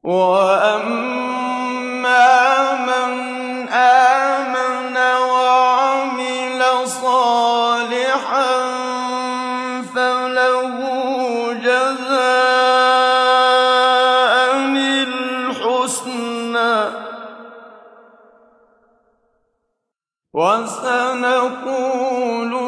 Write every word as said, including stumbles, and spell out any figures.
وَأَمَّا مَنْ آمَنَ وَعَمِلَ صَالِحًا فَلَهُ جَزَاءً الْحُسْنَىٰ ۖ وَسَنَقُولُ